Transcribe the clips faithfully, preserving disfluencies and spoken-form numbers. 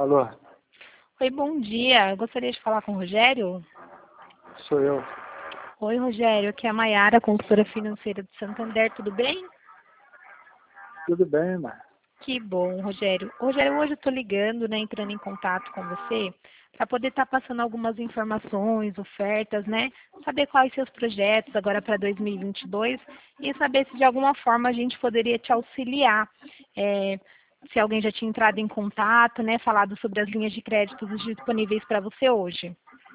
Alô, Oi, bom dia. Gostaria de falar com o Rogério? sou eu. Oi, Rogério. Aqui é a Maiara, consultora financeira do Santander. Tudo bem? Tudo bem, mano? Que bom, Rogério. Rogério, hoje eu estou ligando, né, entrando em contato com você, para poder estar passando algumas informações, ofertas, né? Saber quais seus projetos agora para dois mil e vinte e dois e saber se de alguma forma a gente poderia te auxiliar. É, se alguém já tinha entrado em contato, né? Falado sobre as linhas de créditos disponíveis para você hoje.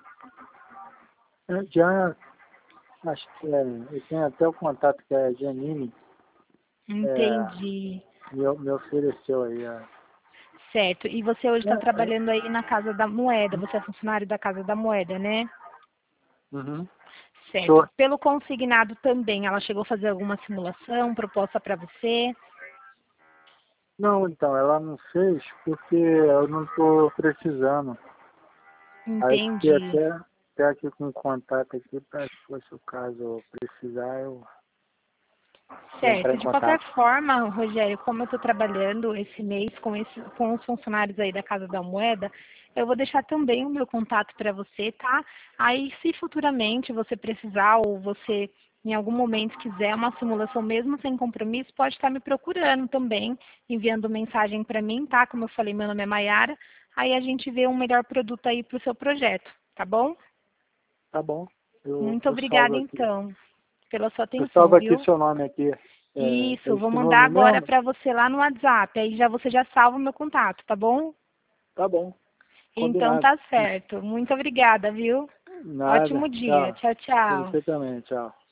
Eu já, acho que é, eu tenho até o contato que a Janine é, Entendi. me, me ofereceu aí. A, Certo. E você hoje está é, é, trabalhando aí na Casa da Moeda. Você é funcionário da Casa da Moeda, né? uhum. Certo. Sou. Pelo consignado também, ela chegou a fazer alguma simulação, proposta para você? Não, então, ela não fez porque eu não estou precisando. Aí fiquei Entendi. até, até aqui com contato aqui para se fosse o caso eu precisar, eu vou entrar Certo. em De qualquer contato. forma, Rogério, como eu estou trabalhando esse mês com, esse, com os funcionários aí da Casa da Moeda, eu vou deixar também o meu contato para você, tá? Aí, se futuramente você precisar ou você em algum momento quiser uma simulação mesmo sem compromisso, pode estar me procurando também, enviando mensagem para mim, tá? Como eu falei, meu nome é Maiara. Aí a gente vê um melhor produto aí para o seu projeto, tá bom? Tá bom, eu, Muito eu salvo obrigada, aqui. então, pela sua Eu atenção, salvo aqui viu? seu nome aqui. É, é Isso, vou esse mandar nome agora mesmo? para você lá no WhatsApp. Aí já você já salva o meu contato, tá bom? Tá bom, Então combinado. tá certo. Muito obrigada, viu? Nada. Ótimo dia. Tchau. Tchau, Pra tchau. você também. Tchau.